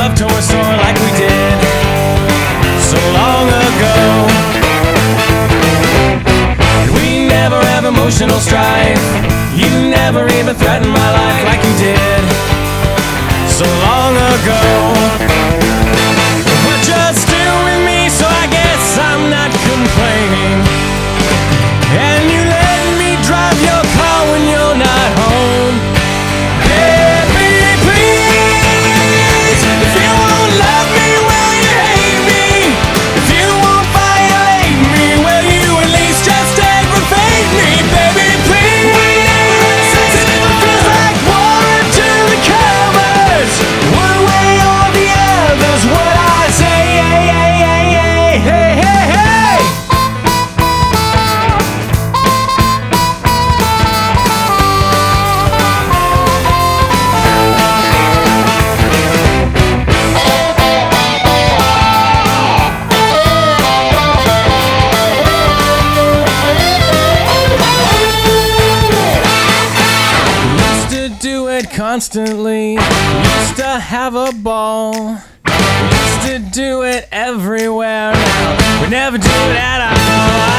love toy store like we did so long ago. And we never have emotional strife. You never even threatened my life like you did so long ago. But you're still with me, so I guess I'm not complaining. And you let me drive your car when you're not home. Baby, please, if you won't love me, will you hate me? If you won't violate me, will you at least just aggravate me? Baby, please, it feels like war to the covers. One way or the other's what I say. Hey, hey, hey, hey. Used to do it constantly, used to have a ball, used to do it everywhere. Now we never do it at all.